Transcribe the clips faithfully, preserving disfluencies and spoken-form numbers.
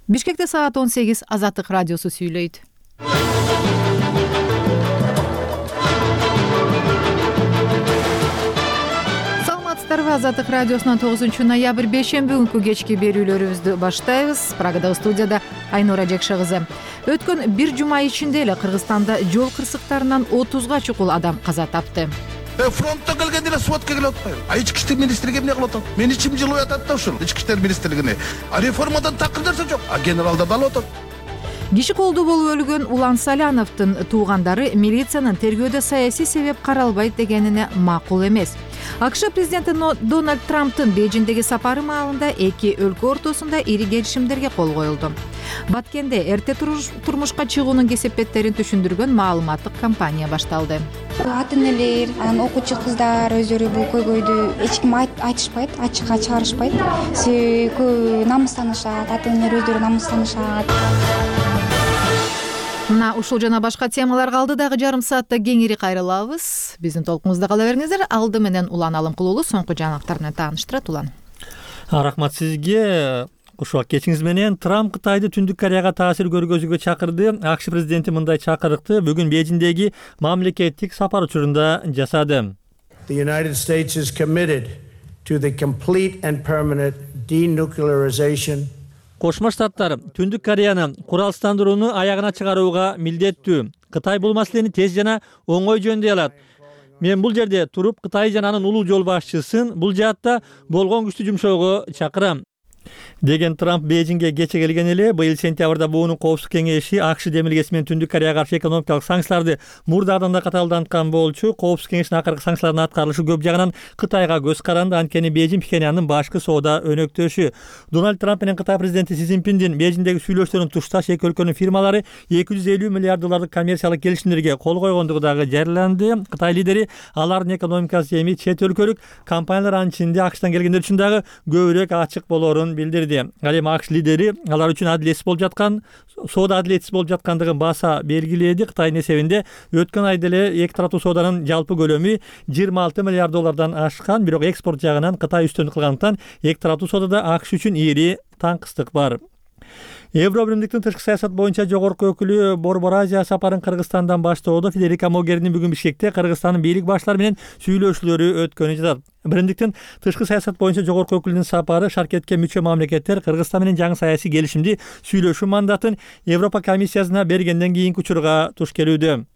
Бишкекте саат он сегиз Азаттык радиосу сүйлөйт. Саламатсыздарбы? Азаттык радиосунун тогузунчу ноябрь бейшемби күнкү кечки берүүлөрүбүздү баштайбыз. Прагадагы студияда Айнура Жекше кызы. Өткөн бир жума ичинде эле Кыргызстанда жол кырсыктарынан отузга чукул адам каза тапты. Фронттан келгенде эле сводка келип атпайбы? А ички иштер министрлиги эмне кылып атат? Мен ичим жылып атат да ушул ички иштер министрлигине. А реформадан такыр нерсе жок. А генералдар да алып атат. Киши колдуу болуп өлгөн Улан Саляновдун туугандары милициянын тергөөдө саясий себеп каралбайт дегенине макул эмес. АКШ президенти Дональд Трамптын Бейжиңдеги сапары маалында эки өлкө ортосунда ири келишимдерге кол коюлду. Баткенде эрте турмушка чыгуунун кесепеттерин түшүндүргөн маалыматтык кампания башталды. Ата-энелер, анан окуучу кыздар өздөрү бул көйгөйдү эч ким айтышпайт, ачыкка чыгарышпайт. Себеби намыстанышат, ата-энелер өздөрү намыстанышат. Мына ушул жана башка темалар калды, дагы жарым саатта кеңири кайрылабыз. Биздин толкунубузда кала бериңиздер. Алды менен Улан Алымкулуулу соңку жаңалыктар менен тааныштырат. Улан. Рахмат сизге. Ушул кечиңиз менен Трамп Кытайды Түндүк Кореяга таасир көргөзүүгө чакырды. АКШ президенти мындай чакырыкты бүгүн Бейжиңдеги мамлекеттик сапар учурунда жасады. The United States is committed to the complete and permanent denuclearization. Кошмо Штаттар Түндүк Кореяны куралсыздандырууну аягына чыгарууга милдеттүү. Кытай бул маселени тез жана оңой жөндөй алат. Мен бул жерде туруп Кытай жана анын улуу жол башчысын бул жаатта болгон күчтү жумшоого чакырам деген Трамп Бейжиңге кече келген эле. Быйыл сентябрда буунун коопсуздук кеңеши АКШ демилгеси менен Түндүк Кореяга каршы экономикалык санкцияларды мурдагыдан да катаалданткан болчу. Коопсуздук кеңешинин акыркы санкциялардын аткарылышы көп жагынан Кытайга көз каранды. Анткени Бейжиң Пхеньяндын башкы соода өнөктөшү. Дональд Трамп менен Кытай президенти Си Цзиньпиндин Бейжиңдеги сүйлөшүүлөрүн тушташ эки өлкөнүн фирмалары эки жүз элүү миллиард доллардык коммерциялык келишимдерге кол койгондугу дагы жарыяланды. Кытай лидери алардын экономикасы эми чет өлкөлүк компаниялар анын ичинде АКШтан келгендер үчүн дагы көбүрөөк ачык болоорун билдирди. Ал эми АКШ лидери алар үчүн адилетсиз болуп жаткан, соода адилетсиз болуп жаткандыгын баса белгиледи. Кытайдын эсебинде өткөн айда эле эки тараптуу сооданын жалпы көлөмү жыйырма алты миллиард доллардан ашкан, бирок экспорт жагынан Кытай үстөндүк кылгандыктан эки тараптуу соодада АКШ үчүн ири таңкыстык бар. Евробиримдиктин тышкы саясат боюнча жогорку өкүлү Борбор Азия сапарын Кыргызстандан баштоодо. Федерика Могерини бүгүн Бишкекте Кыргызстандын бийлик баштары менен сүйлөшүүлөрү өткөнү жатат. Биримдиктин тышкы саясат боюнча жогорку өкүлүнүн сапары шаркетке мүчө мамлекеттер Кыргызстан менен жаңы саясий келишимди сүйлөшүү мандатын Европа комиссиясына бергенден кийинки учурга туш келүүдө.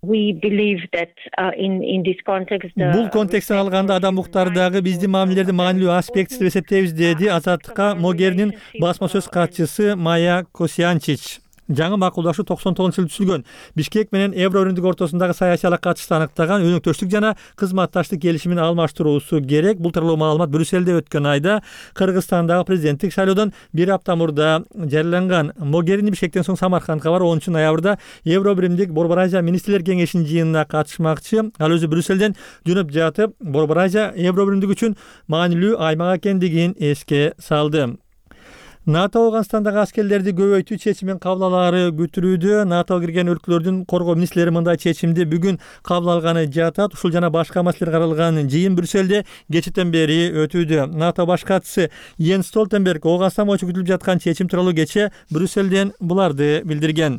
Бул контексттен алганда адам укуктары дагы биздин мамилелердин маанилүү аспектиси деп эсептейбиз, деди Азаттыкка Могеринин басма сөз катчысы Майя Косьянчич. Жаңы макулдашуу токсон тогузунчу жылы түзүлгөн Бишкек менен Евробиримдик ортосундагы саясий алакатышты аныктаган өнөктөштүк жана кызматташтык келишимин алмаштыруусу керек. Бул тууралуу маалымат Брюсселде өткөн айда Кыргызстандагы президенттик шайлоодон бир апта мурда жарыяланган. Могерини Бишкектен соң Самаркандга барып онунчу ноябрда Евробиримдик Борбор Азия министрлер кеңешинин жыйынына катышмакчы. Ал өзү Брюсселден жөнөп жатып Борбор Азия Евробиримдик үчүн маанилүү аймак экендигин эске салды. НАТО Афганистандагы аскерлерди көбөйтүү чечимин кабыл алаары күтүлүүдө. НАТОга кирген өлкөлөрдүн коргоо министрлери мындай чечимди бүгүн кабыл алганы жатат. Ушул жана башка маселелер каралган жыйын Брюсселде кечэтен бери өтүүдө. НАТО баш катчысы Йенс Столтенберг Афганистан боюнча күтүлүп жаткан чечим тууралуу кече Брюсселден буларды билдирген.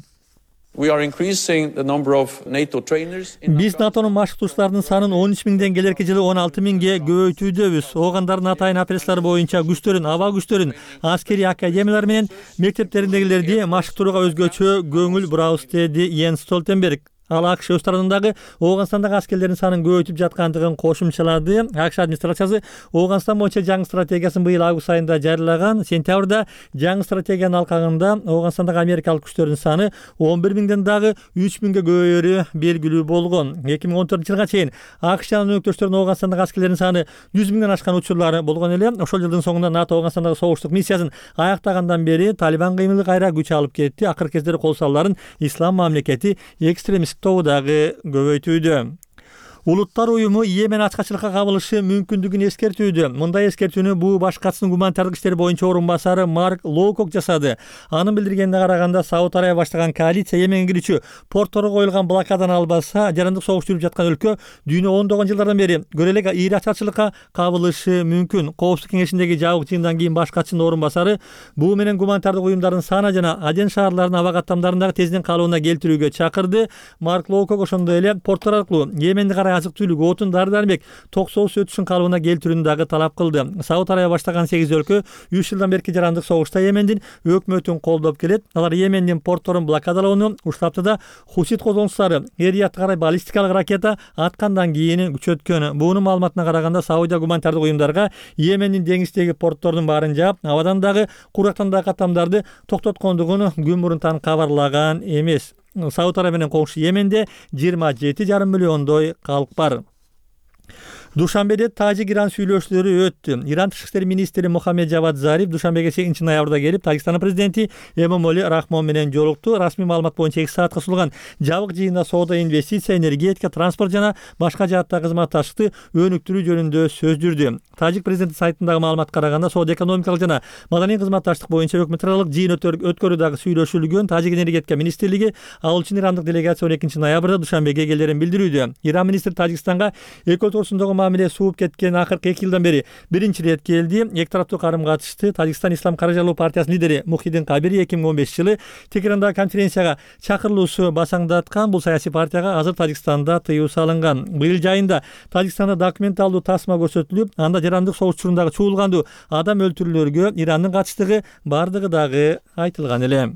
Биз НАТОнун машыктоочуларынын санын он үч миңден келерки жылы он алты миңге көбөйтүүдөбүз. Оогандардын атайын операциялары боюнча күчтөрүн, аба күчтөрүн, аскерий академиялар менен мектептериндегилерди машыктырууга өзгөчө көңүл бурабыз, деди Йенс Столтенберг. Ал АКШ өз тарабындагы Оогандстандагы аскерлердин санын көбөйтүп жаткандыгын кошумчалады. АКШ администрациясы Оогандстан боюнча жаңы стратегиясын быйыл август айында жарыялаган. Сентябрда жаңы стратегиянын алкагында Оогандстандагы америкалык күчтөрдүн саны он бир миңден дагы үч миңге көбөйөрү белгилүү болгон. эки миң он төртүнчү жылга чейин АКШ жана өнөктөштөрүнүн Оогандстандагы аскерлердин саны жүз миңден ашкан учурлары болгон эле. Ошол жылдын соңунда НАТО Оогандстандагы согуштук миссиясын аяктагандан бери Талибан кыймылы кайра күч алып кетти. Акыркы кездери кол салууларын Ислам мамлекети экстремисттик тобу дагы көбөйтүүдө. Улуттар уюму Йемен ачкачылыкка кабылышы мүмкүндүгүн эскертүүдө. Мындай эскертүүнү буу баш катчысынын гуманитардык иштер боюнча орун басары Марк Лоукок жасады. Анын билдиргенине караганда Сауд Арабия баштаган коалиция Йеменге кирүүчү портторго коюлган блокаданы албаса, жарандык согуш жүрүп жаткан өлкө дүйнө ондогон жылдардан бери көрө элек ийри ачкачылыкка кабылышы мүмкүн. Коопсуздук кеңешиндеги жабык жыйындан кийин баш катчынын орун басары буу менен гуманитардык уюмдардын Сана жана Аден шаарларынын аба каттамдарындагы тезинен калууна келтирүүгө чакырды. Марк Лоукок ошондой эле порттор аркылуу Йеменди карай азык-түлүк, отун, дары-дармек, ток соосу өтүшүн калыбына келтирүүнү дагы талап кылды. Сауд Арабия баштаган сегиз өлкө үч жылдан берки жарандык согушта Йемендин өкмөтүн колдоп келет. Алар Йемендин портторун блокадалоону, Уштаптыда хусит козголуштары Эриятка карай баллистикалык ракета аткандан кийин күчөткөн. Буунун маалыматына караганда Саудия гуманитардык уюмдарга Йемендин деңиздеги порттордун баарын жаап, абадан дагы курактан дагы каттамдарды токтоткондугун күн мурунтан кабарлаган эмес. Сауд Арабия менен коңшу Йеменде жыйырма жети жарым миллиондой калк бар. Душанбеде Тажик-Иран сүйлөшүүлөрү өттү. Иран тышкы иштер министри Мухаммед Жавад Зариф Душанбеге сегизинчи ноябрда келип, Тажикстандын президенти Эмомали Рахмон менен жолукту. Расмий маалымат боюнча эки саатка созулган жабык жыйында соода, инвестиция, энергетика, транспорт жана башка жааттагы кызматташтыкты өнүктүрүү жөнүндө сөз жүрдү. Тажик президенти сайтындагы маалыматка караганда соода, экономикалык жана маданий кызматташтык боюнча өкмөт аралык жыйын өткөрүү дагы сүйлөшүлгөн. Тажик энергетика министрлиги ал үчүн ирандык делегация он экинчи ноябрда Душанбеге келерин билдирүүдө. Иран министри Тажикстанга эки өлкө ортосундагы мамиле сууп кеткен акыркы эки жылдан бери биринчи ирет келди. Эки тараптуу карым катышты. Тажикстан Ислам каражалуу партиясынын лидери Мухиддин Кабири эки миң он бешинчи жылы Тегерандагы конференцияга чакырылуусу басаңдаткан. Бул саясий партияга азыр Тажикстанда тыюу салынган. Быйыл жайында Тажикстанда документалдуу тасма көрсөтүлүп, анда жарандык согуш учурундагы чуулгандуу адам өлтүрүүлөргө Ирандын катыштыгы бардыгы дагы айтылган эле.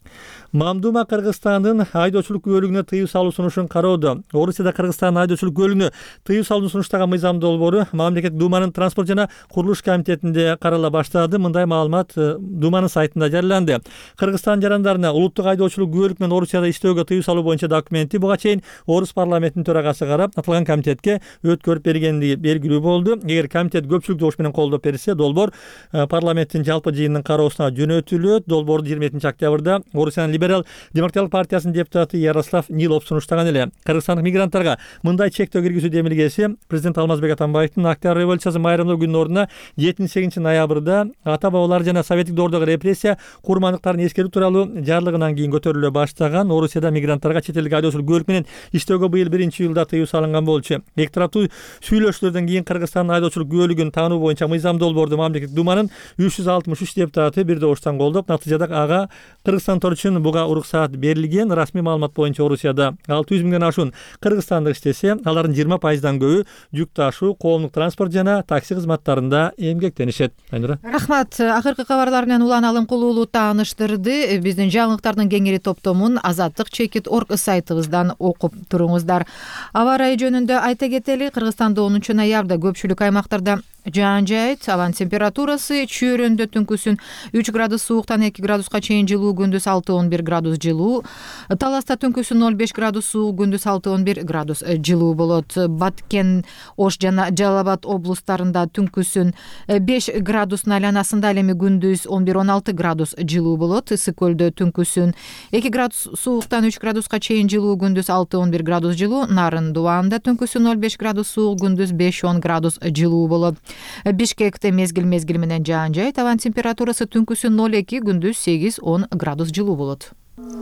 Мамдума Кыргызстандын айдоочулук күбөлүгүнө тыюу салуу сунушун кароодо. Орусияда Кыргызстандын айдоочулук күбөлүгүнө тыюу салууну сунуштаган мыйзам долбоору Мамлекеттик Думанын транспорт жана курулуш комитетинде карала баштады. Мындай маалымат Думанын сайтында жарыяланды. Кыргызстан жарандарына улуттук айдоочулук күбөлүк менен Орусияда иштөөгө тыюу салуу боюнча документи буга чейин Орус парламентинин төрагасы карап, аталган комитетке өткөрүп бергендиги белгилүү болду. Эгер комитет көпчүлүк добуш менен колдоп берсе, долбоор парламенттин жалпы жыйынынын кароосуна жөнөтүлөт. Долбоорду жыйырма экинчи октябрда Орусиянын Либерал демократиялык партиясынын депутаты Ярослав Нилов сунуштаган эле. Кыргызстандык мигранттарга мындай чектөө киргизүү демилгеси президент Алмазбек Атамбаевдин Октябрь революциясын майрамдоо күнүнүн ордуна жетинчи сегизинчи ноябрда ата-бабалар жана советтик доордогу репрессия курмандыктарын эскерүү тууралуу жарлыгынан кийин көтөрүлө баштаган. Орусияда мигранттарга чет элдик айдоочулук күбөлүк менен иштөөгө быйыл биринчи июлда тыюу салынган болчу. Эки тараптуу сүйлөшүүлөрдөн кийин Кыргызстандын айдоочулук күбөлүгүн таануу боюнча мыйзам долбоорду Мамлекеттик Думанын үч жүз алтымыш үч депутаты бир добуштан колдоп, натыйжада ага кыргызстандыктар үчүн буга уруксаат берилген. Расмий маалымат боюнча Орусияда алты жүз миңден ашуун кыргызстандык иштесе, алардын жыйырма пайыздан көбү жүк ташуу, коомдук транспорт жана такси кызматтарында эмгектенишет. Айнура. Рахмат. Акыркы кабарлар менен Улан Алымкулуулу тааныштырды. Биздин жаңылыктардын кеңири топтомун азаттык чекит точка орг сайтыбыздан окуп туруңуздар. Аба ырайы жөнүндө айта кетели, Кыргызстанда онунчу ноябрда көпчүлүк аймактарда жаан жайт, абанын температурасы чөйрөндө түнкүсүн үч градус сууктан эки градуска чейин жылуу, күндүз алты он бир градус жылуу. Таласта түнкүсүн ноль беш градус суук, күндүз алты он бир градус жылуу болот. Баткен, Ош жана Жалал Абад облустарында түнкүсүн беш градустун айланасында, ал эми күндүз он бир он алты градус жылуу болот. Ысык көлдө түнкүсүн эки градус сууктан үч градуска чейин жылуу, күндүз алты он бир градус жылуу. Нарын Дубаанда түнкүсүн ноль беш градус суук, күндүз беш он градус жылуу болот. Бишкекте мезгил мезгил менен жаан жайт, абанын температурасы түнкүсүн ноль эки, күндүз сегиз он градус жылуу болот.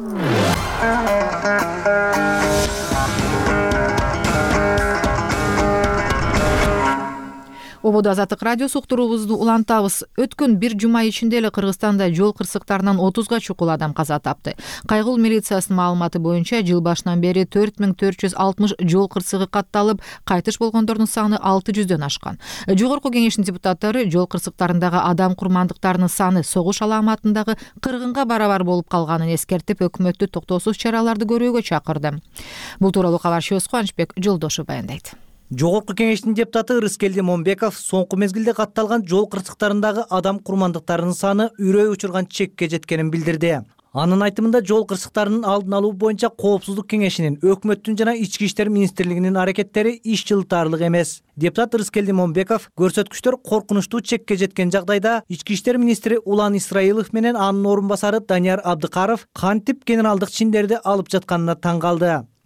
Ободо Азаттык радиосу уктуруубузду улантабыз. Өткөн бир жума ичинде эле Кыргызстанда жол кырсыктарынан отузга чукул адам каза тапты. Кайгыл милициясынын маалыматы боюнча жыл башынан бери төрт миң төрт жүз алтымыш жол кырсыгы катталып, кайтыш болгондордун саны алты жүздөн ашкан. Жогорку кеңештин депутаттары жол кырсыктарындагы адам курмандыктарынын саны согуш аламатындагы кыргынга барабар болуп калганын эскертип, өкмөттү токтоосуз чараларды көрүүгө чакырды. Бул тууралуу кабарчыбыз Кубанычбек Жолдошов баяндайт. Жогорку кеңештин депутаты Рыскелди Момбеков соңку мезгилде катталган жол кырсыктарындагы адам курмандыктарынын саны үрөй учурган чекке жеткенин билдирди. Анын айтымында жол кырсыктарынын алдын алуу боюнча Коопсуздук кеңешинин, өкмөттүн жана Ички иштер министрлигинин аракеттери иш жылтаарлык эмес. Депутат Рыскелди Момбеков көрсөткүчтөр коркунучтуу чекке жеткен жагдайда Ички иштер министри Улан Исраилов менен анын орун басары Данияр Абдыкаров кантип генералдык чиндерди алып жатканына таң калды.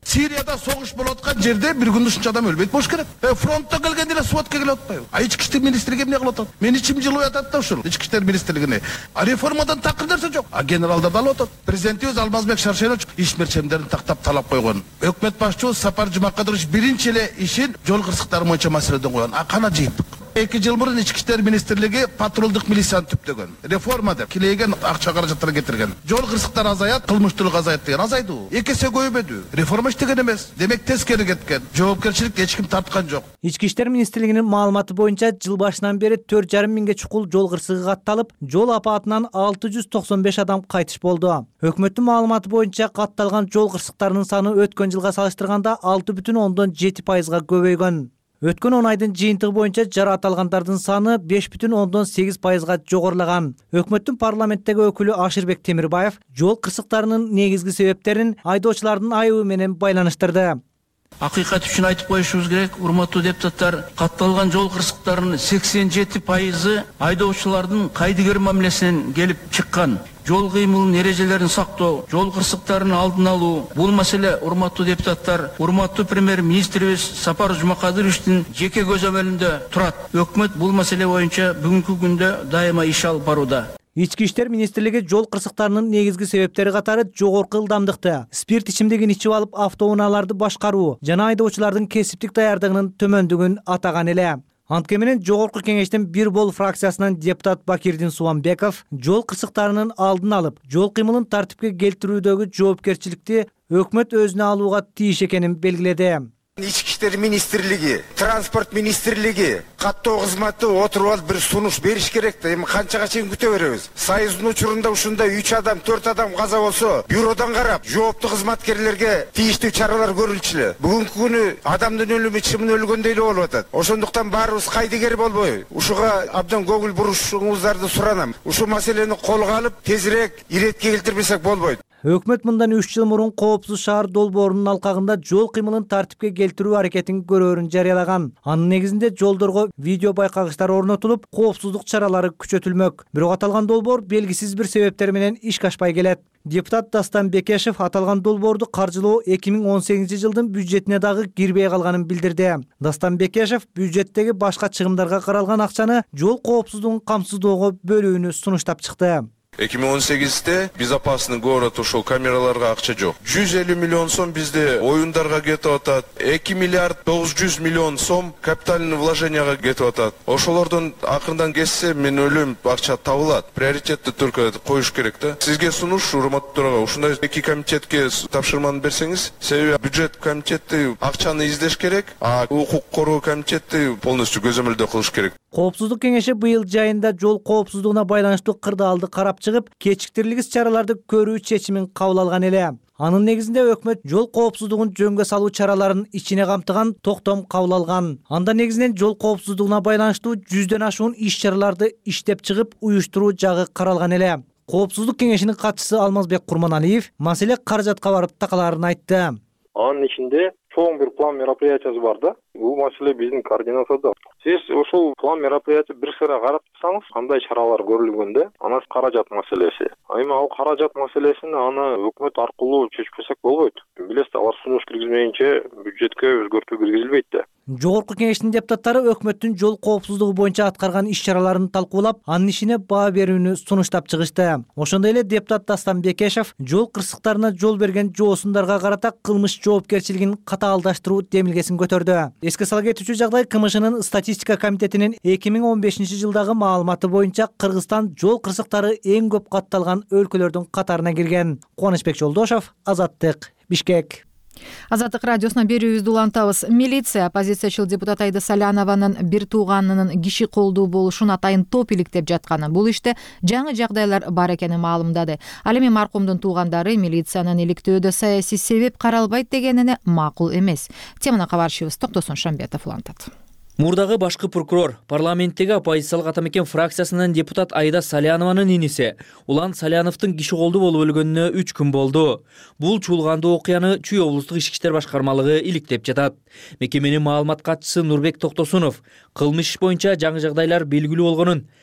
Сирияда согуш болуп аткан жерде бир күндө ушунча адам өлбөйт болуш керек. Э, фронтто келгенде эле сводка келип атпайбы? А ички иштер министрлиги эмне кылып атат? Мен ичим жылып атат да ушул ички иштер министрлигине. А реформадан такыр нерсе жок. А генералдар да алып атат. Президентибиз Алмазбек Шаршенович иш мерчемдерин тактап талап койгон. Өкмөт башчыбыз Сапар Жумакадырович биринчи эле ишин жол кырсыктары боюнча маселеден койгон. А кана жыйыптык? эки жыл мурун ички иштер министрлиги патрулдук милицияны түптөгөн. Реформа деп килейген акча каражаттар кетирген. Жол кырсыктары азаят, кылмыштуулук азаят деген азайды. Эки эсе көбөйбөдү. Реформа иштеген эмес. Демек тескери кеткен. Жоопкерчиликти эч ким тарткан жок. Ички иштер министрлигинин маалыматы боюнча жыл башынан бери төрт жарым миңге чукул жол кырсыгы катталып, жол апатынан алты жүз токсон беш адам кайтыш болду. Өкмөттүн маалыматы боюнча катталган жол кырсыктарынын саны өткөн жылга салыштырганда алты бүтүн ондон жети пайызга көбөйгөн. Өткөн он айдын жыйынтыгы боюнча жаракат алгандардын саны беш бүтүн ондон сегиз пайызга жогорулаган. Өкмөттүн парламенттеги өкүлү Ашырбек Темирбаев жол кырсыктарынын негизги себептерин айдоочулардын айыбы менен байланыштырды. Акыйкат үчүн айтып коюшубуз керек, урматтуу депутаттар, катталган жол кырсыктарынын сексен жети пайызы айдоочулардын кайдыгер мамилесинен келип чыккан. Жол кыймылынын эрежелерин сактоо, жол кырсыктарынын алдын алуу, бул маселе урматтуу депутаттар, урматтуу премьер-министрибиз Сапар Жумакадыровичтин жеке көзөмөлүндө турат. Өкмөт бул маселе боюнча бүгүнкү күндө дайыма иш алып барууда. Ички иштер министрлиги жол кырсыктарынын негизги себептери катары жогорку ылдамдыкты, спирт ичимдигин ичип алып автоунааларды башкаруу жана айдоочулардын кесиптик даярдыгынын төмөндүгүн атаган эле. Антке менен жогорку кеңештин бир бол фракциясынан депутат Бакирдин Субанбеков жол кырсыктарынын алдын алып, жол кыймылын тартипке келтирүүдөгү жоопкерчиликти өкмөт өзүнө алууга тийиш экенин белгиледи. Ички иштер министрлиги, транспорт министрлиги каттоо кызматы отуруп алып бир сунуш бериш керек да. Эми канчага чейин күтө беребиз? Союздун учурунда ушундай үч адам, төрт адам каза болсо, бюродон карап, жооптуу кызматкерлерге тийиштүү чаралар көрүлчү. Бүгүнкү күнү адамдын өлүмү чымын өлгөндөй эле болуп атат. Ошондуктан баарыбыз кайдыгер болбой, ушуга абдан көңүл бурушуңуздарды суранам. Ушул маселени колго алып, тезирээк иретке келтирбесек болбойт. Өкмөт мындан үч жыл мурун коопсуз шаар долбоорунун алкагында жол кыймылын тартипке келтирүү аракетин көрөөрүн жарыялаган. Анын негизинде жолдорго видео байкагычтар орнотулуп, коопсуздук чаралары күчөтүлмөк. Бирок аталган долбоор белгисиз бир себептер менен ишке ашпай келет. Депутат Дастан Бекешев аталган долбоорду каржылоо эки миң он сегизинчи жылдын бюджетине дагы кирбей калганын билдирди. Дастан Бекешев бюджеттеги башка чыгымдарга каралган акчаны жол коопсуздугун камсыздоого бөлүүнү сунуштап чыкты. эки миң он сегизде безопасный город ушул камераларга акча жок. жүз элүү миллион сом бизде оюндарга кетип атат. эки миллиард тогуз жүз миллион сом капитальный вложенияга кетип атат. Ошолордун акырдан кессе мен өлүм акча табылат. Приоритетти түркө коюш керек да. Сизге сунуш, урматтуу төрага, ушундай эки комитетке тапшырманы берсеңиз, себеби бюджет комитети акчаны издеш керек, а укук коргоо комитети полностью көзөмөлдөө кылыш керек. Коопсуздук кеңеши быйыл жайында жол коопсуздугуна байланыштуу кырдаалды карап чыгып, кечиктирилгис чараларды көрүү чечимин кабыл алган эле. Анын негизинде өкмөт жол коопсуздугун жөнгө салуу чараларын ичине камтыган токтом кабыл алган. Анда негизинен жол коопсуздугуна байланыштуу жүздөн ашуун иш-чараларды иштеп чыгып, уюштуруу жагы каралган эле. Коопсуздук кеңешинин катчысы Алмазбек Курманалиев маселе каражатка барып такалаарын айтты. Анын ичинде чоң бир план мероприятиясы бар да. Бул маселе биздин координацияда. Сиз ошол план мероприятия бир сыра карап турсаңыз, кандай чаралар көрүлгөндө, анан каражат маселеси. Эми ал каражат маселесин аны өкмөт аркылуу чечпесек болбойт. Билесиз, алар сунуш киргизмейинче бюджетке өзгөртүү киргизилбейт да. Жогорку кеңештин депутаттары өкмөттүн жол коопсуздугу боюнча аткарган иш-чараларын талкуулап, анын ишине баа берүүнү сунуштап чыгышты. Ошондой эле депутат Дастан Бекешев жол кырсыктарына жол берген жоосундарга карата кылмыш жоопкерчилигин катаалдаштыруу демилгесин көтөрдү. Эске сала кетүүчү жагдай КМШнын статистика комитетинин эки миң он бешинчи жылдагы маалыматы боюнча Кыргызстан жол кырсыктары эң көп катталган өлкөлөрдүн катарына кирген. Кубанычбек Жолдошов, Азаттык, Бишкек. Азаттык радиосуна берүүбүздү улантабыз. Милиция оппозициячыл депутат Айда Салянованын бир тууганынын киши колдуу болушун атайын топ иликтеп жатканы, бул иште жаңы жагдайлар бар экенин маалымдады. Ал эми маркумдун туугандары милициянын иликтөөдө саясий себеп каралбайт дегенине макул эмес. Теманы кабарчыбыз Токтосун Шамбетов улантат. Мурдагы башкы прокурор парламенттеги оппозициялык атамекен фракциясынын депутат Айда Салянованын иниси Улан Саляновдун киши колдуу болуп өлгөнүнө үч күн болду. Бул чуулгандуу окуяны Чүй облустук ички иштер башкармалыгы иликтеп жатат. Мекеменин маалымат катчысы Нурбек Токтосунов кылмыш иш боюнча жаңы жагдайлар белгилүү болгонун,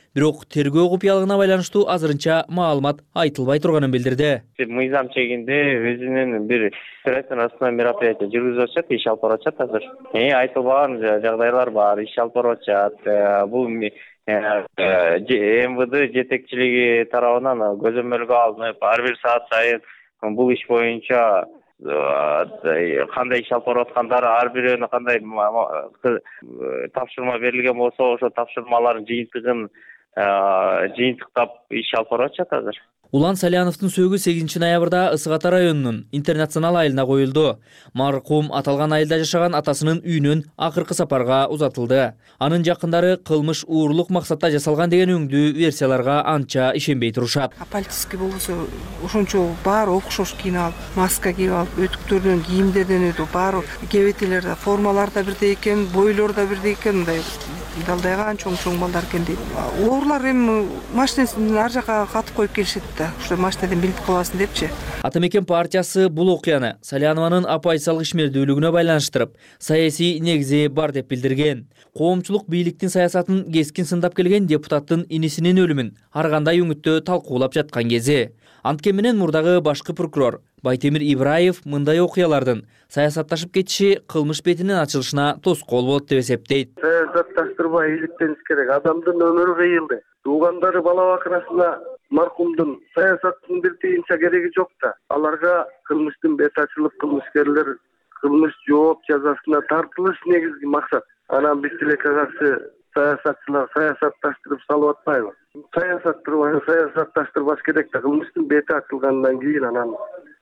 Бирок тергөө купуялыгына байланыштуу азырынча маалымат айтылбай турганын билдирди. Мыйзам чегинде өзүнүн бир оперативный мероприятие жүргүзүп атышат, иш алып барып атышат азыр. Айтылбаган жагдайлар бар, иш алып барып атышат. Бул эм вэ дэ жетекчилиги тарабынан көзөмөлгө алынып, ар бир саат сайын бул иш боюнча кандай иш алып барып аткандары, ар бирөөнө кандай тапшырма берилген болсо, ошо тапшырмалардын жыйынтыгын жыйынтыктап иш алып барып атышат азыр. Улан Саляновдун сөөгү сегизинчи ноябрда Ысык Ата районунун интернационал айылына коюлду. Маркум аталган айылда жашаган атасынын үйүнөн акыркы сапарга узатылды. Анын жакындары кылмыш уурлук максатта жасалган деген өңдүү версияларга анча ишенбей турушат. Политический болсо ошончо баары окшош кийинип алып, маска кийип алып, өтүктөрдөн, кийимдерден өтүп, баары кебетелерде, формалар да бирдей экен, бойлор да бирдей экен, мындай далдайган чоң-чоң балдар экен дейт. Оорлар эми машинасынын ар жака катып коюп келишет да. Ошо машинадан билип каласың депчи. Атамекен партиясы бул окуяны Салянованын оппозициялык ишмердүүлүгүнө байланыштырып, саясий негизи бар деп билдирген. Коомчулук бийликтин саясатын кескин сындап келген депутаттын инисинин өлүмүн ар кандай үңүттө талкуулап жаткан кези. Анткени менен мурдагы башкы прокурор Байтемир Ибраев мындай окуялардын саясатташып кетиши кылмыш бетинин ачылышына тоскоол болот деп эсептейт. Саясатташтырбай иликтениш керек. Адамдын өмүрү кыйылды. Туугандары бала бакырасына маркумдун саясаттын бир тыйынча кереги жок да. Аларга кылмыштын бети ачылып, кылмышкерлер кылмыш жооп жазасына тартылыш негизги максат. Анан биз тилекке каршы саясатчылар саясатташтырып салып атпайбы? Саясаттырбай, саясатташтырбаш керек да. Кылмыштын бети ачылгандан кийин анан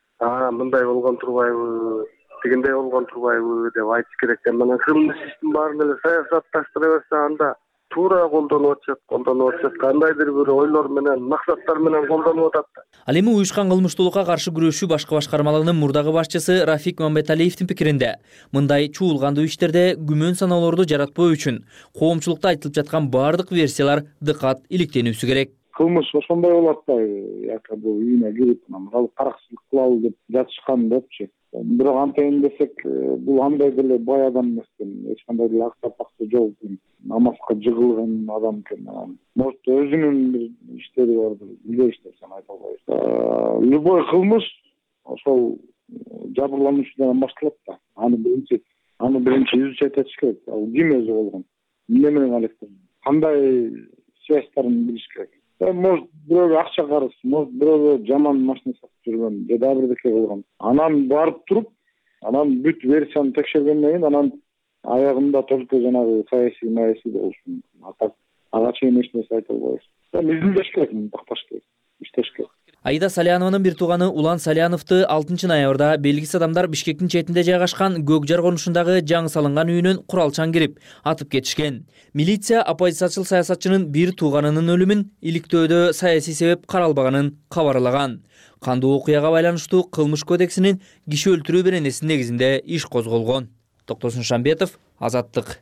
а мындай болгон турбайбы, тигиндей болгон турбайбы деп айтыш керек. Мына кылмыш иштин баарын эле саясатташтыра берсе анда туура колдонуп атышат, колдонуп атышат. Кандайдыр бир ойлор менен, максаттар менен колдонуп атат. Ал эми уюшкан кылмыштуулукка каршы күрөшүү башкы башкармалыгынын мурдагы башчысы Рафик Мамбеталиевдин пикиринде, мындай чуулгандуу иштерде күмөн саноолорду жаратпоо үчүн коомчулукта айтылып жаткан бардык версиялар дыкат иликтенүүсү керек. Кылмыш ошондой болуп атпайбы? Якобы үйүнө кирип, алып каракчылык кылалы деп жатышкан депчи. Бирок антейин десек, бул андай деле бай адам эмес экен, эч кандай деле акча пакча жок экен, намазга жыгылган адам экен. Может, өзүнүн бир иштери бардыр, биле иштесен айта албайбыз. Любой кылмыш ошол жабырлануучудан башталат да. Аны биринчи, аны биринчи изучать этиш керек. Ал ким өзү болгон? Эмне менен алектен? Кандай связьтарын билиш керек? Может, бирөөгө акча карыз, может, бирөөгө жаман машина сатып жүргөн, же дагы бирдеке кылган. Анан барып туруп, анан бүт версияны текшергенден кийин, анан аягында только жанагы саясий маясий болушу мүмкүн. Атак ага чейин эч нерсе айта албайбыз. Изилдеш керек, такташ керек, иштеш керек. Аида Салянованын бир тууганы Улан Саляновду алтынчы ноябрда белгисиз адамдар Бишкектин четинде жайгашкан Көкжар конушундагы жаңы салынган үйүнөн куралчан кирип атып кетишкен. Милиция оппозициячыл саясатчынын бир тууганынын өлүмүн иликтөөдө саясий себеп каралбаганын кабарлаган. Кандуу окуяга байланыштуу кылмыш кодексинин киши өлтүрүү беренесинин негизинде иш козголгон. Токтосун Шамбетов, Азаттык.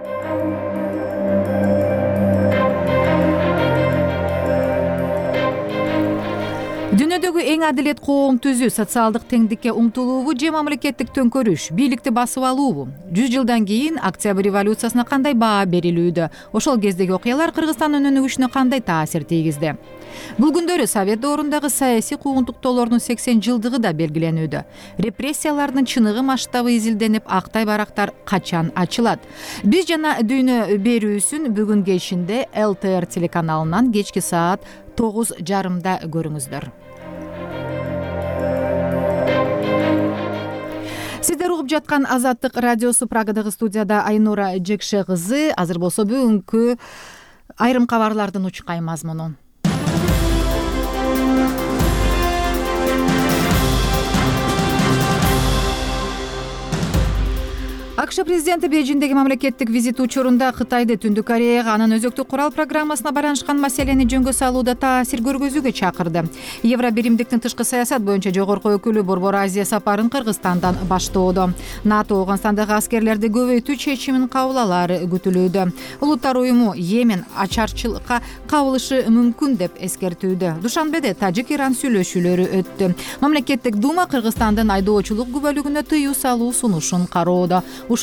Дүйнөдөгү эң адилет коом түзүү, социалдык теңдикке умтулуубу же мамлекеттик төңкөрүш, бийликти басып алуубу? жүз жылдан кийин Октябрь революциясына кандай баа берилүүдө? Ошол кездеги окуялар Кыргызстандын өнүгүшүнө кандай таасир тийгизди? Бул күндөрү Совет доорундагы саясий куугунтуктоолордун сексен жылдыгы да белгиленүүдө. Репрессиялардын чыныгы масштабы изилденип, актай барактар качан ачылат? Биз жана дүйнө берүүсүн бүгүн кечинде эл тэ эр телеканалынан кечки саат тогуз жарымда көрүңүздөр. Сиздер угуп жаткан Азаттык радиосу, Прагадагы студияда Айнура Жекше кызы. Азыр болсо бүгүнкү айрым кабарлардын учкай мазмуну. АКШ президенти Бейжиңдеги мамлекеттик визит учурунда Кытайды Түндүк Кореяга анын өзөктүк курал программасына байланышкан маселени жөнгө салууда таасир көргөзүүгө чакырды. Евробиримдиктин тышкы саясат боюнча жогорку өкүлү Борбор Азия сапарын Кыргызстандан баштоодо. НАТО Ооганстандагы аскерлерди көбөйтүү чечимин кабыл алары күтүлүүдө. Улуттар уюму Йемен ачарчылыкка кабылышы мүмкүн деп эскертүүдө. Душанбеде Тажик-Иран сүйлөшүүлөрү өттү. Мамлекеттик дума Кыргызстандын айдоочулук күбөлүгүнө тыюу салуу сунушун кароодо. Ушул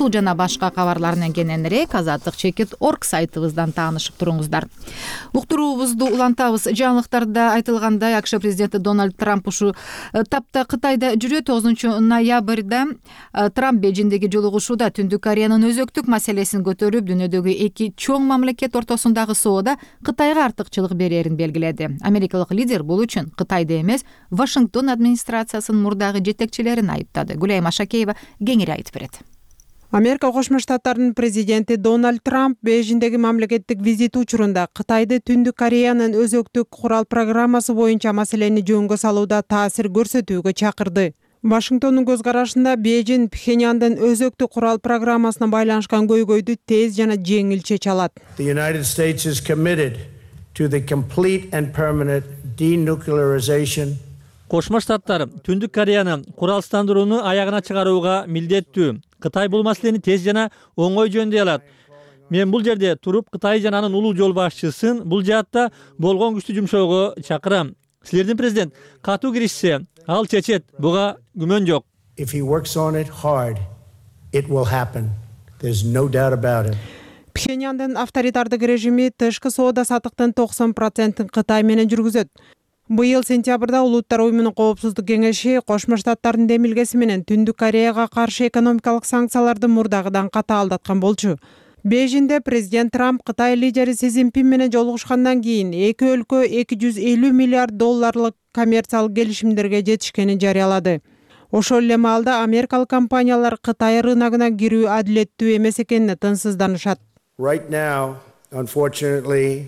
ушул жана башка кабарларынан кененирээк азаттык чекит орг сайтыбыздан таанышып туруңуздар. Уктуруубузду улантабыз. Жаңылыктарда айтылгандай, АКШ президенти Дональд Трамп ушу тапта Кытайда жүрөт. тогузунчу ноябрда Трамп Бейжиңдеги жолугушууда Түндүк Кореянын өзөктүк маселесин көтөрүп, дүйнөдөгү эки чоң мамлекет ортосундагы соода Кытайга артыкчылык берерин белгиледи. Америкалык лидер бул үчүн Кытайды эмес, Вашингтон администрациясынын мурдагы жетекчилерин айыптады. Гүлайым Ашакеева кеңири айтып берет. Америка Кошмо Штаттарынын президенти Дональд Трамп Бейжиңдеги мамлекеттик визит учурунда Кытайды Түндүк Кореянын өзөктүк курал программасы боюнча маселени жөнгө салууда таасир көрсөтүүгө чакырды. Вашингтондун көз карашында Бейжиң Пхеньяндын өзөктүк курал программасына байланышкан көйгөйдү тез жана жеңил чече алат. The United States is committed to the complete and permanent denuclearization. Кошмо Штаттар Түндүк Кореяны куралсыздандырууну аягына чыгарууга милдеттүү. Кытай бул маселени тез жана оңой жөндөй алат. Мен бул жерде туруп Кытай жана анын улуу жол башчысын бул жаатта болгон күчтү жумшоого чакырам. Силердин президент катуу киришсе, ал чечет, буга күмөн жок. If he works on it hard, it will happen. There's no doubt about it. Пхеньяндын авторитардык режими тышкы соода сатыктын токсон процентин Кытай менен жүргүзөт. Быйыл сентябрда Улуттар уюмунун коопсуздук кеңеши Кошмо Штаттардын демилгеси менен Түндүк Кореяга каршы экономикалык санкцияларды мурдагыдан катаалдаткан болчу. Бейжиңде президент Трамп Кытай лидери Си Цзиньпин менен жолугушкандан кийин эки өлкө эки жүз элүү миллиард долларлык коммерциялык келишимдерге жетишкенин жарыялады. Ошол эле маалда америкалык компаниялар Кытай рыногуна кирүү адилеттүү эмес экенине тынчсызданышат. Right now, unfortunately,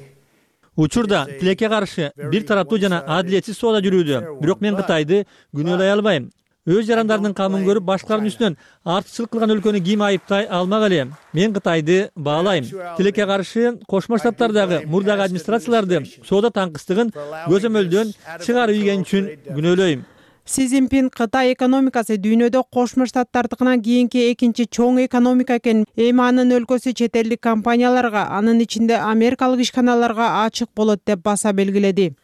Учурда тилекке каршы бир тараптуу жана адилетсиз соода жүрүүдө. Бирок мен Кытайды күнөөлөй албайм. Өз жарандарынын камын көрүп, башкалардын үстүнөн артыкчылык кылган өлкөнү ким айыптай алмак эле? Мен Кытайды баалайм. Тилекке каршы Кошмо Штаттардагы мурдагы администрацияларды соода таңкыстыгын көзөмөлдөн чыгарып ийген үчүн күнөөлөйм. Си Цзиньпин Кытай экономикасы дүйнөдө Кошмо Штаттардыкынан кийинки экинчи чоң экономика экенин, эми анын өлкөсү чет элдик компанияларга, анын ичинде америкалык ишканаларга ачык болот деп баса белгиледи.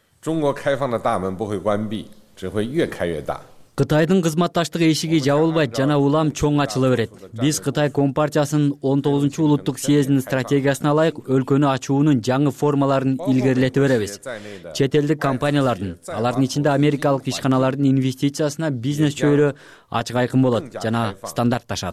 Кытайдын кызматташтык эшиги жабылбайт жана улам чоң ачыла берет. Биз Кытай Компартиясынын он тогузунчу улуттук съездинин стратегиясына ылайык өлкөнү ачуунун жаңы формаларын илгерилете беребиз. Чет элдик компаниялардын, алардын ичинде америкалык ишканалардын инвестициясына бизнес чөйрө ачык айкын болот жана стандартташат.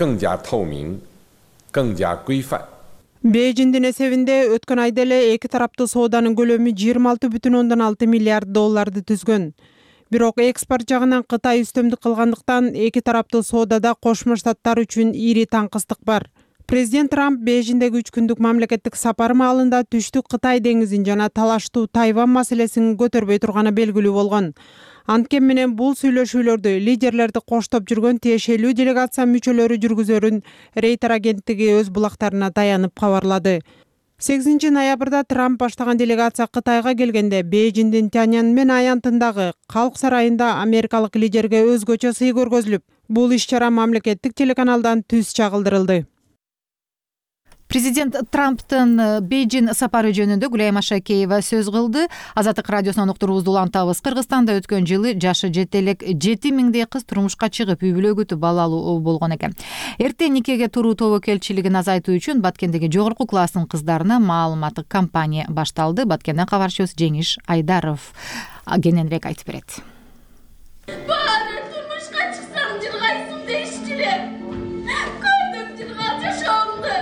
Бейжиңдин эсебинде өткөн айда эле эки тараптуу сооданын көлөмү жыйырма алты бүтүн ондон алты миллиард долларды түзгөн. Бирок экспорт жагынан Кытай үстөмдүк кылгандыктан эки тараптуу соодада Кошмо Штаттар үчүн ири таңкыстык бар. Президент Трамп Бейжиңдеги үч күндүк мамлекеттик сапары маалында Түштүк Кытай деңизин жана талаштуу Тайвань маселесин көтөрбөй турганы белгилүү болгон. Анткени менен бул сүйлөшүүлөрдү лидерлерди коштоп жүргөн тиешелүү делегация мүчөлөрү жүргүзөрүн Рейтер агенттиги өз булактарына таянып кабарлады. сегизинчи ноябрда Трамп баштаган делегация Кытайга келгенде Бейжиңдин Тяньаньмэн аянтындагы Калк сарайында америкалык лидерге өзгөчө сый көргөзүлүп, бул иш-чара мамлекеттик телеканалдан түз чагылдырылды. Президент Трамптын Бейжиң сапары жөнүндө Гүлайым Ашакеева сөз кылды. Азаттык радиосунан уктуруубузду улантабыз. Кыргызстанда өткөн жылы жашы жете элек жети миңдей кыз турмушка чыгып үй бүлө күтүп балалуу болгон экен. Эртең никеге туруу тобокелчилигин азайтуу үчүн Баткендеги жогорку класстын кыздарына маалыматтык кампания башталды. Баткенден кабарчыбыз Жеңиш Айдаров кененирээк айтып берет. Баары турмушка чыксаң жыргайсың дейишчилер. Көрдүм жыргал жашоомду.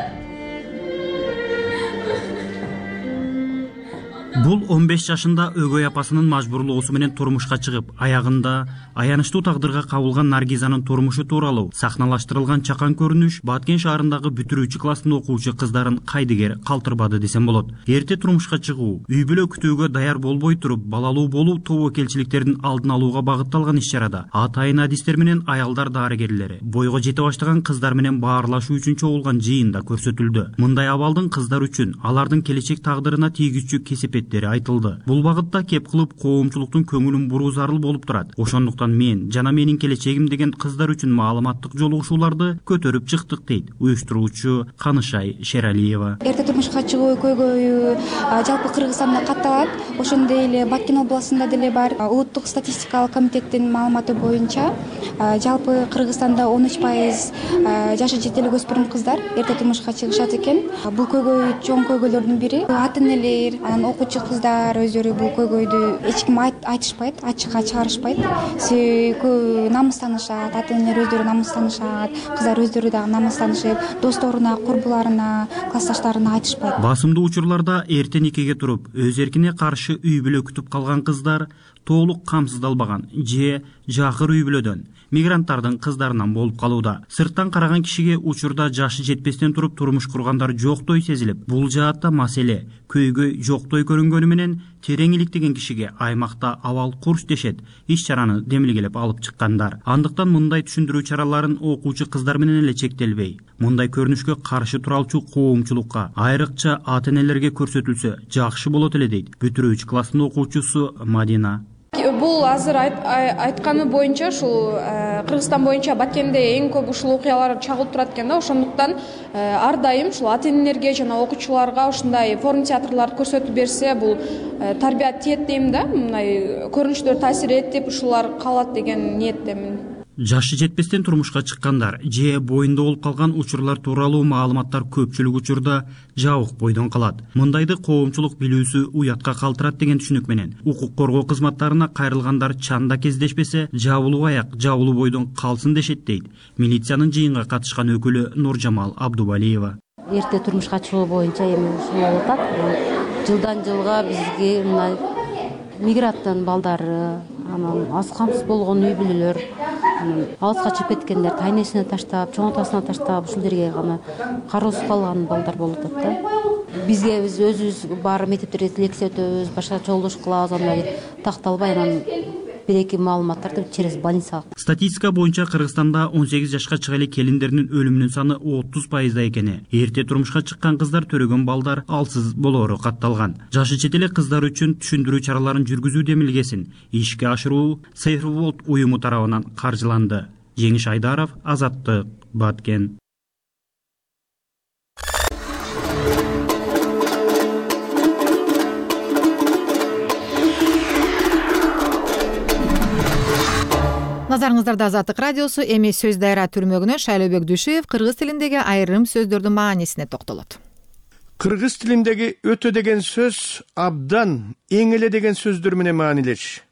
Бул он беш жашында өгөй апасынын мажбурлоосу менен турмушка чыгып, аягында аянычтуу тагдырга кабылган Наргизанын турмушу тууралуу сахналаштырылган чакан көрүнүш Баткен шаарындагы бүтүрүүчү класстын окуучу кыздарын кайдыгер калтырбады десем болот. Эрте турмушка чыгуу, үй бүлө күтүүгө даяр болбой туруп, балалуу болуу тобокелчиликтердин алдын алууга багытталган иш-чарада атайын адистер менен аялдар дарыгерлери бойго жете баштаган кыздар менен баарлашуу үчүн чогулган жыйында көрсөтүлдү. Мындай абалдын кыздар үчүн алардын келечек тагдырына тийгизчү кесепетти себептери айтылды. Бул багытта кеп кылып коомчулуктун көңүлүн буруу зарыл болуп турат. Ошондуктан мен жана менин келечегим деген кыздар үчүн маалыматтык жолугушууларды көтөрүп чыктык дейт уюштуруучу Канышай Шералиева. Эрте турмушка чыгуу көйгөйү жалпы Кыргызстанда катталат. Ошондой эле Баткен областында деле бар. Улуттук статистикалык комитеттин маалыматы боюнча жалпы Кыргызстанда он үч пайыз жашы жетелик өспүрүм кыздар эрте турмушка чыгышат экен. Бул көйгөй чоң көйгөйлөрдүн бири. Ата энелер, анан окуучу кыздар өздөрү бул көйгөйдү эч ким айтышпайт, ачыкка чыгарышпайт. Себеби намыстанышат, ата энелер өздөрү намыстанышат, кыздар өздөрү дагы намыстанышып, досторуна, курбуларына, классташтарына айтышпайт. Басымдуу учурларда эрте никеге туруп, өз эркине каршы үй бүлө күтүп калган кыздар толук камсыздалбаган же жакыр үй бүлөдөн мигранттардын кыздарынан болуп калууда. Сырттан караган кишиге учурда жашы жетпестен туруп турмуш кургандар жоктой сезилип, бул жаатта маселе көйгөй жоктой көрүнгөнү менен терең иликтеген кишиге аймакта абал курч дешет иш чараны демилгелеп алып чыккандар. Андыктан мындай түшүндүрүү чараларын окуучу кыздар менен эле чектелбей, мындай көрүнүшкө каршы туралчу коомчулукка, айрыкча ата энелерге көрсөтүлсө жакшы болот эле дейт бүтүрүүчү класстын окуучусу Мадина. Бул азыр айтканы боюнча ушул Кыргызстан боюнча Баткенде эң көп ушул окуялар чагылып турат экен да. Ошондуктан ар дайым ушул ата энелерге жана окуучуларга ушундай форум театрларды көрсөтүп берсе, бул тарбия тиет дейм да. Мындай көрүнүштөр таасир этип ушулар калат деген ниеттемин. Жашы жетпестен турмушка чыккандар же боюнда болуп калган учурлар тууралуу маалыматтар көпчүлүк учурда жабык бойдон калат. Мындайды коомчулук билүүсү уятка калтырат деген түшүнүк менен укук коргоо кызматтарына кайрылгандар чанда кездешпесе, жабылуу аяк жабылуу бойдон калсын дешет дейт милициянын жыйынга катышкан өкүлү Нуржамал Абдубалиева. Эрте турмушка чыгуу боюнча эми ушул болуп атат. Жылдан жылга бизге мына мигранттын балдары, анан аз камсыз болгон үй бүлөлөр, алыска чыгып кеткендер тайнесине таштап, чоң атасына таштап, ушул жерге гана кароосуз калган балдар болуп атат да. Бизге биз өзүбүз бар мектептерге лекция өтөбүз, башка жолдош кылабыз, андай такталбай анан бир-эки маалыматтарды через больницага. Статистика боюнча Кыргызстанда он сегиз жашка чыга эле келиндердин өлүмүнүн саны отуз пайызда экени, эрте турмушка чыккан кыздар төрөгөн балдар алсыз болоору катталган. Жашы чет эле кыздар үчүн түшүндүрүү чараларын жүргүзүү демилгесин ишке ашыруу Сейфулт уюму тарабынан каржыланды. Жеңиш Айдаров, Азаттык, Баткен. Назарыңыздарда Азаттык радиосу, эми сөз дайра түрмөгүнөн Шайлообек Дүшев кыргыз тилиндеги айрым сөздөрдүн маанисине токтолот. Кыргыз тилиндеги өтө деген сөз абдан, эң эле деген сөздөр менен маанилеш.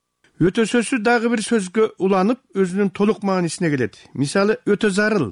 Өтө сөзү дагы бир сөзгө уланып, өзүнүн толук маанисине келет. Мисалы, өтө зарыл,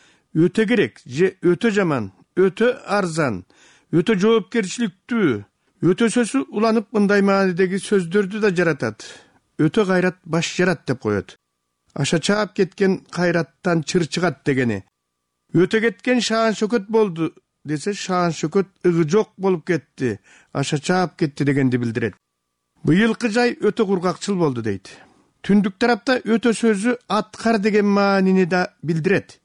өтө керек же өтө жаман, өтө арзан, өтө жоопкерчиликтүү. Өтө сөзү уланып мындай маанидеги сөздөрдү да жаратат. Өтө кайрат баш жарат деп коет. Аша чаап кеткен кайраттан чыр чыгат дегени. Өтө кеткен шаан шөкөт болду десе, шаан шөкөт ыгы жок болуп кетти, аша чаап кетти дегенди билдирет. Быйылкы жай өтө кургакчыл болду дейт. Түндүк тарапта өтө сөзү аткар деген маанини да билдирет.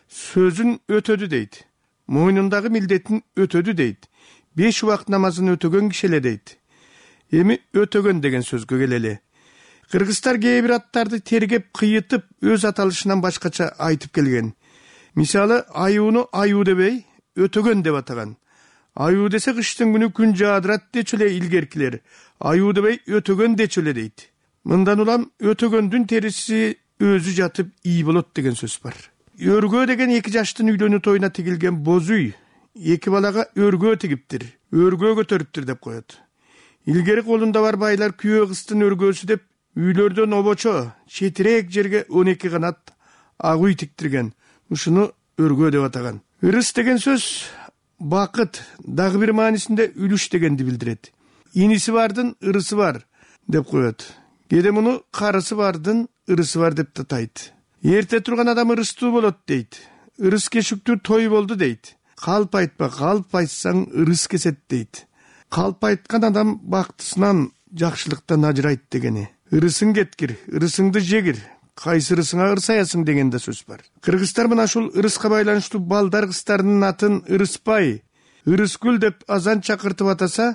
Сөзүн өтөдү дейт. Мойнундагы милдетин өтөдү дейт. Беш убакыт намазын өтөгөн киши эле дейт. Эми өтөгөн деген сөзгө келели. Кыргыздар кээ бир аттарды тергеп кыйытып өз аталышынан башкача айтып келген. Мисалы, аюуну аюу дебей, өтөгөн деп атаган. Аюу десе кыштын күнү күн жаадырат дечү эле илгеркилер. Аюу дебей өтөгөн дечү эле дейт. Мындан улам өтөгөндүн териси өзү жатып ий болот деген сөз бар. Өргөө деген эки жаштын үйлөнүү тоюна тигилген боз үй эки балага өргөө тигиптир, өргөө көтөрүптүр деп коет. Илгери колунда бар байлар күйөө кыздын өргөөсү деп үйлөрдөн обочо, четирээк жерге он эки канат ак үй тиктирген. Ушуну өргөө деп атаган. Ырыс деген сөз бакыт, дагы бир маанисинде үлүш дегенди билдирет. Иниси бардын ырысы бар деп коет. Кээде муну карысы бардын ырысы бар деп татайт. Эрте турган адам ырыстуу болот дейт. Ырыс кешүктүү той болду дейт. Калп айтпа, калп айтсаң ырыс кесет дейт. Калп айткан адам бактысынан, жакшылыктан ажырайт дегени. Ырысың кеткир, ырысыңды жегир, кайсы ырысыңа ырсаясың деген да сөз бар. Кыргыздар мына ушул ырыска байланыштуу балдар кыздардын атын Ырыспай, Ырыскүл деп азан чакыртып атаса,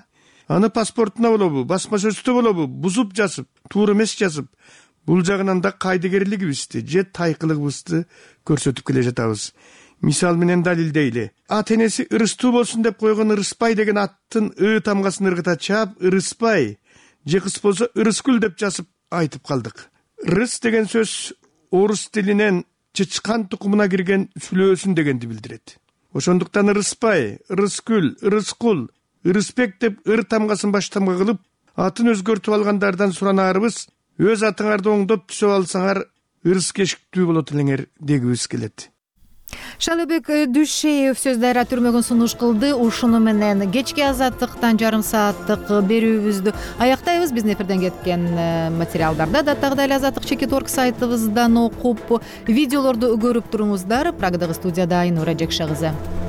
аны паспортуна болобу, басма сөзтө болобу бузуп жазып, туура эмес жазып, бул жагынан да кайдыгерлигибизди же тайкылыгыбызды көрсөтүп келе жатабыз. Мисал менен далилдейли. Ата энеси Ырыстуу болсун деп койгон Ырыспай деген аттын ы тамгасын ыргыта чаап Ырыспай же кыз болсо Ырыскүл деп жазып айтып калдык. Рыс деген сөз орус тилинен чычкан тукумуна кирген сүлөөсүн дегенди билдирет. Ошондуктан Ырыспай, Ырыскүл, Ырыскул, Ырысбек деп ыр тамгасын баш тамга кылып, атын өзгөртүп алгандардан суранаарыбыз, өз атыңарды оңдоп түзөп алсаңар ырыс кешиктүү болот элеңер дегибиз келет. Шалыбек Дүйшеев сөз дайра түрмөгүн сунуш кылды. Ушуну менен кечки азаттыктан жарым сааттык берүүбүздү аяктайбыз. Биздин эфирден кеткен материалдарда даттагы эле азаттык чекит орг сайтыбыздан окуп, видеолорду көрүп туруңуздар. Прагдагы студияда Айнура Жекшагызы.